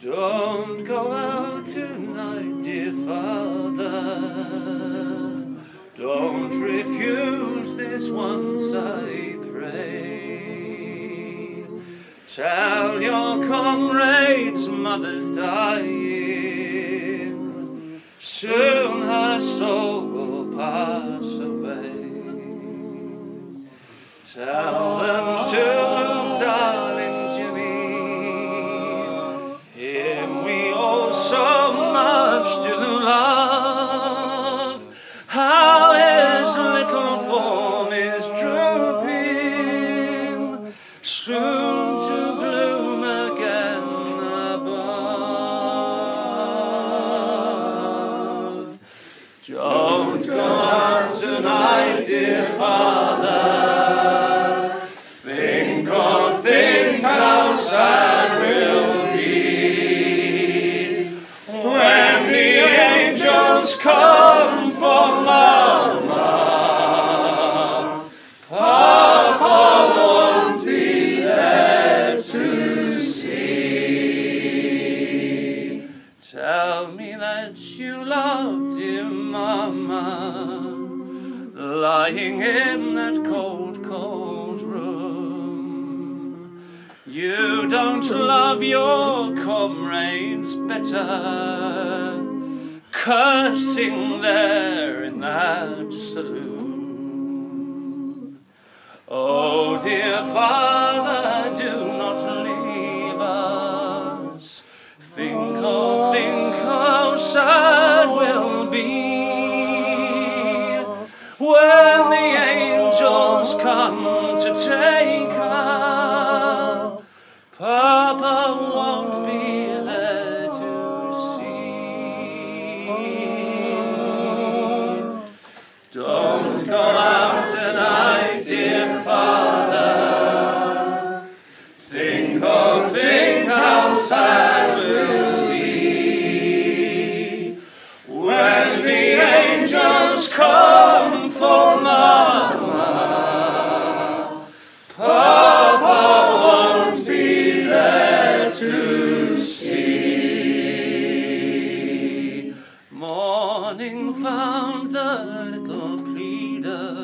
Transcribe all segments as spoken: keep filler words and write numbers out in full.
Don't go out tonight, dear Father. Don't refuse this once, I pray. Tell your comrades mother's dying. Soon her soul will pass away. Tell them to, darling Jimmy, him we all so much do love. How his little form is drooping, soon to bloom again above. Don't go out tonight, dear Father. Think, oh, think how sad we'll be when the angels come for Mama. Papa won't be there to see. Tell me that you love dear Mama, lying in that cold, cold room. You don't love your comrades better, cursing there in that saloon. Oh, dear Father, do not leave us. Think, oh, think how sad we'll be when the angels come to take her. Papa won't be there to see. Don't go out tonight, dear Father. Think, oh, think how sad we'll be when the angels come for Mama. Papa won't be there to see. Morning found the little pleader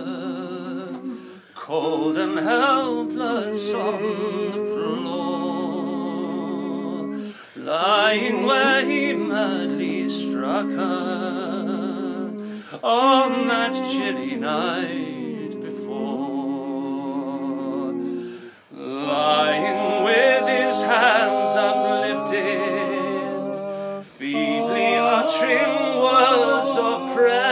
cold and helpless on the floor, lying where he madly struck her on that chilly night before, lying with his hands uplifted, feebly uttering words of prayer.